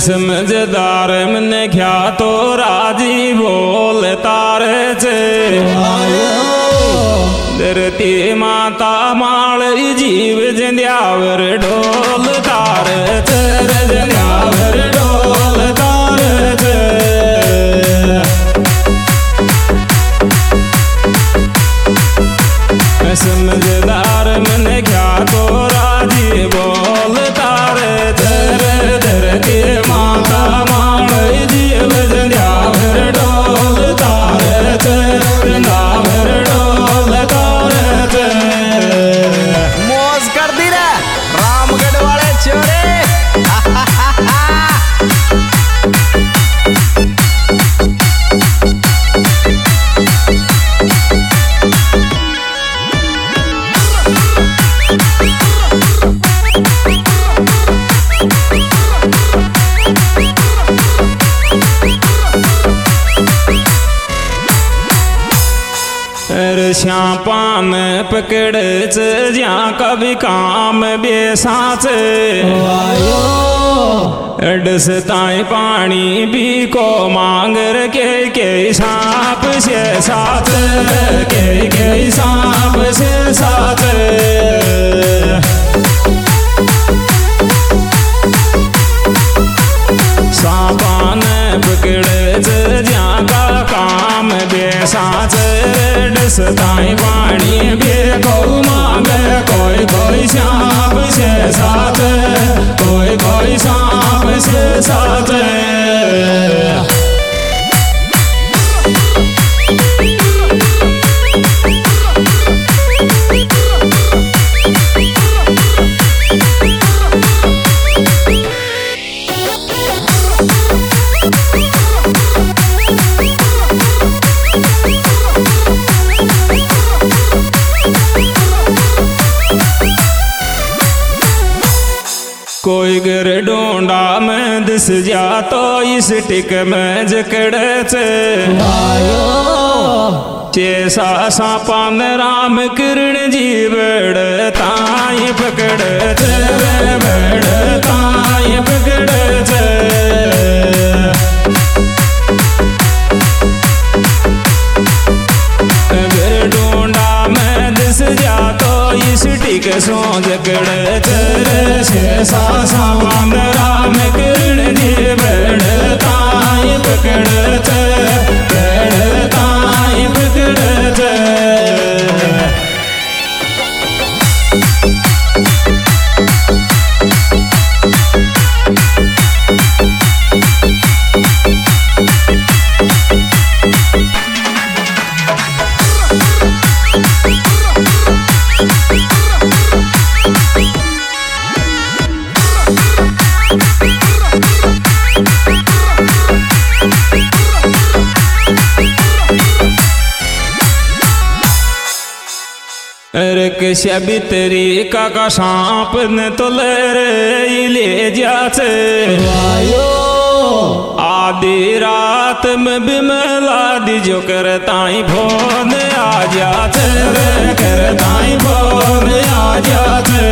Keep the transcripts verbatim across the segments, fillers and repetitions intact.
समझदार मन क्या तो राजी बोल तारे छे धरती माता माल जीव जंद्यावर ढोल तारे छे जंद्यावर ढोल तारे छे। समझदार मन क्या तो राजी बोल तारे छे धरती माता माल जीव जंद्यावर ढोल तारे छे जंद्यावर ढोल तारे छे। मौज कर दी रे रामगढ़ वाले छोरे। श्यापान पकड़ ज्या कभी काम बेसाच अडसताई पानी भी को मांग के के सांप से साथ के के सांप से साथ। सांपान पकड़ ज्या का काम बेसाच सताई पानी भी को मांगे कोई कोई सांप से साथ कोई कोई सांप से साथ। कोई घर ढूंढा में दिस जा तो इस टिक में जकड़ चेसा सांपान राम किरण जी बड़ ताई पकड़ बड़ ताई पकड़ घर ढूंढा में दिस जा तो इस टिक सो जकड़ सा सांपान राम किरण जी बड़ ताई पकड़ बड़ ताई पकड़। रक्षा भीतरी काका सांप न तो ले ले जाचे आधी रात में बिमला दी जो करताई फोन आ जाते करताई फोन आ जाते।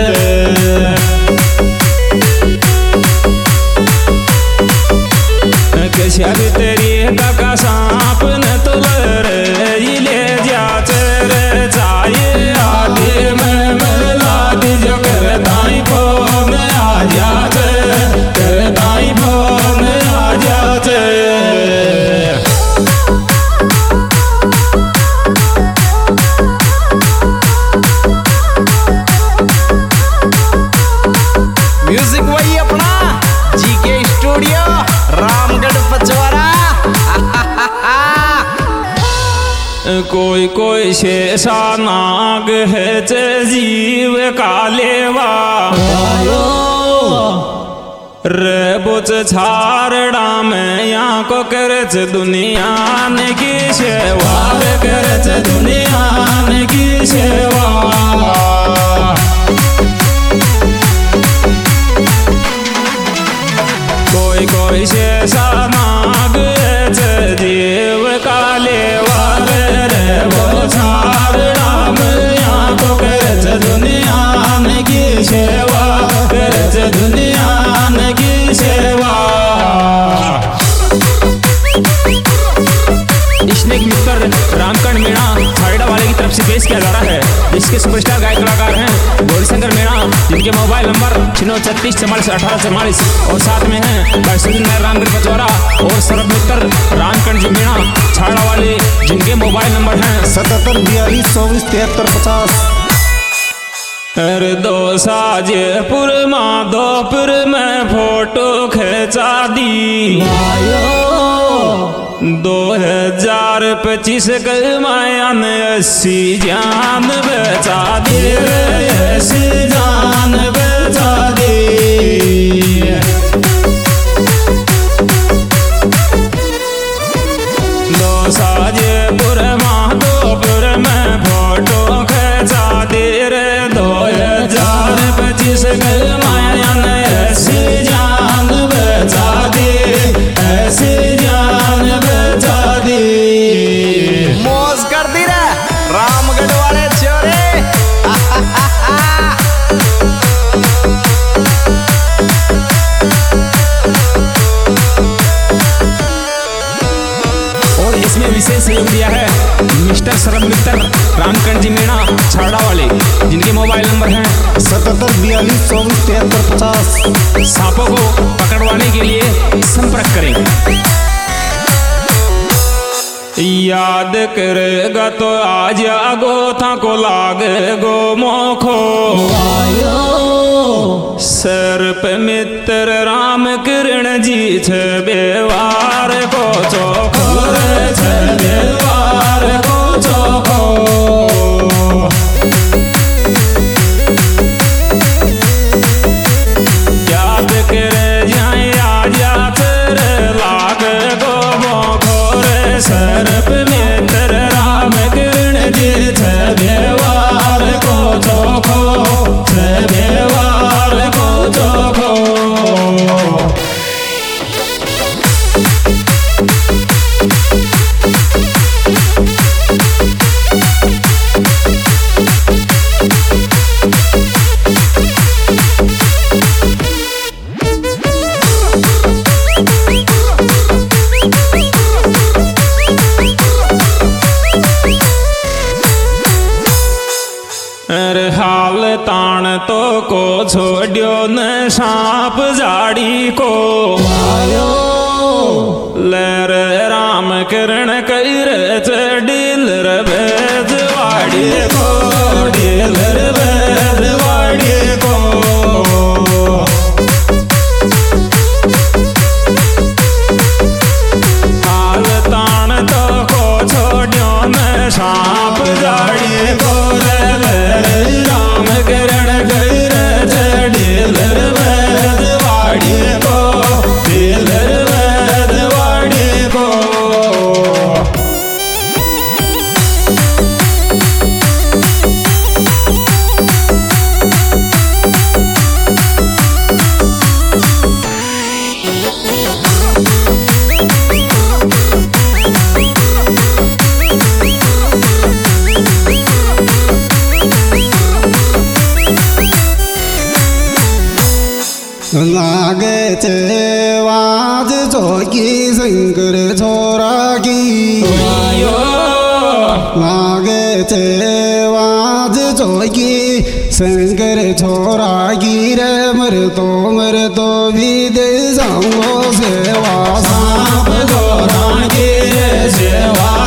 रक्षा भीतरी काका सांप न तो ले जाचे चाहिए आदि में मिला दी जो करताई फोन आ जाते करताई फोन आ जाते। म्यूजिक वही अपना जीके स्टूडियो रामगढ़ पचवारा। कोई कोई शेषा नाग है चे जीव कालेवा रे बुच छारड़ा में यहाँ को करच दुनिया ने की सेवा करच दुनिया ने की सेवा। कोई कोई शेषा नाग है चे जीव कालेवा रे बुच छारड़ा में यहाँ को करच दुनिया ने की सेवा करच दुनिया की सेवा। जिनके मोबाइल नंबर छिनो छत्तीस चौवालीस अठारह चौवालीस और साथ में है बैसुद्दीन रामगढ़ पचौरा और सरब मित्र रामकंड जी मीणा छाड़ा वाले, जिनके मोबाइल नंबर हैं सतहत्तर बयालीस चौबीस तिहत्तर पचास। अरे दो साजेपुर माधोपुर में फोटो खिंचा दी, दो हजार पच्चीस के माया ने अस्सी जान बचा दी, अस्सी जान बचा दी। दो साजेपुर माधोपुर में फोटो खिंचा दी रे, दो हजार पच्चीस के माया ने ऐसी जान बचा दी, ऐसी जान बचा दी। मौज कर दी रे रामगढ़ वाले छोरे। और इसमें विशेष सहयोग दिया है मिस्टर सरब मित्र रामकंड जी मीणा छाड़ा वाले, जिनके मोबाइल नंबर हैं सतहत्तर बयालीस चौबीस तिहत्तर पचास। सांपों को पकड़वाने के लिए संपर्क करें। याद करेगा तो आज आगो था को लागे गो मोखो, सर पे मित्र राम किरण जी छे बेवार को चोखो, छे बेवार को चोखो। याद करे जाए आजा तेरे लाग गो मोखो रे, सर पे मित्र राम किरण जी छे बेवार को चोखो, छे बेवार को चोखो। अरे हाल ताण तो को छोड़ियो न सांप जाड़ी को, लर राम किरण कर चढ़िल भेद वाड़ी को, ढिलर भेद वाड़ी को। हाल ताण तो को छोड़ियो न सांप जाड़ी को, राम किरण कर चढ़िलर भेद वाड़ी को, ढिलर भेद वाड़ी को। लागे चेवाज जोगी शंकर छोरा की, लागे चेवाज जोगी शंकर छोरा की रे, मर तो मर तो भी दे जाऊंगो सेवा, सांप गोरा की सेवा